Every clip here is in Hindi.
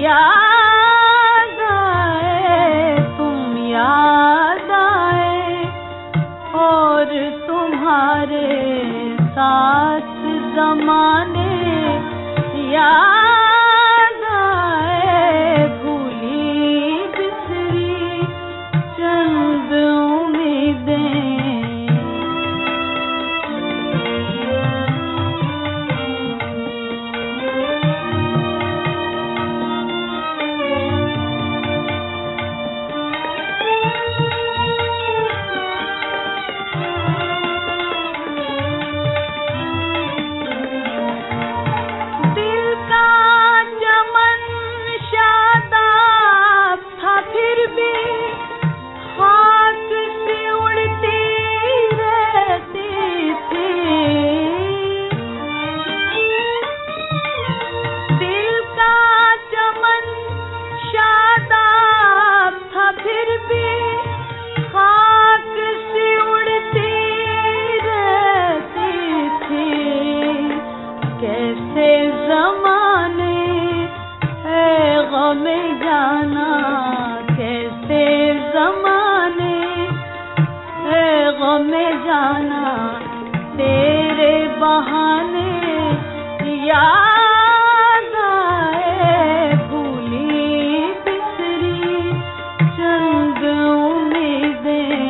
याद आए तुम, याद आए और तुम्हारे साथ ज़माने याद आए, भूली बिसरी चंद उम्मीदें। कैसे ज़माने है ग़म-ए जाना, कैसे ज़माने है ग़म-ए जाना, तेरे बहाने याद आए, भूली बिसरी चंद उम्मीदें।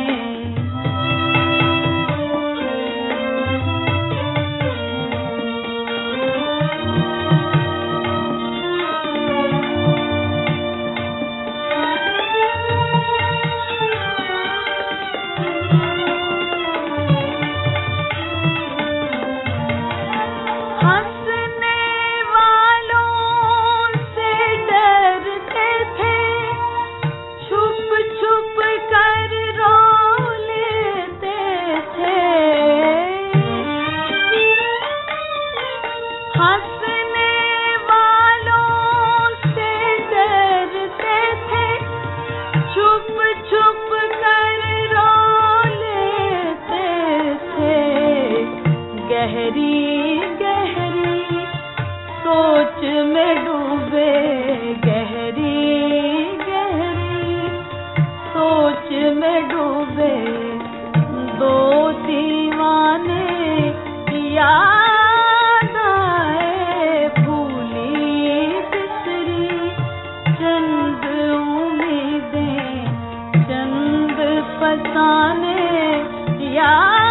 गहरी गहरी सोच में डूबे, गहरी गहरी सोच में डूबे दो दीवाने याद आए, भूली बिसरी चंद उम्मीदें, चंद फसाने याद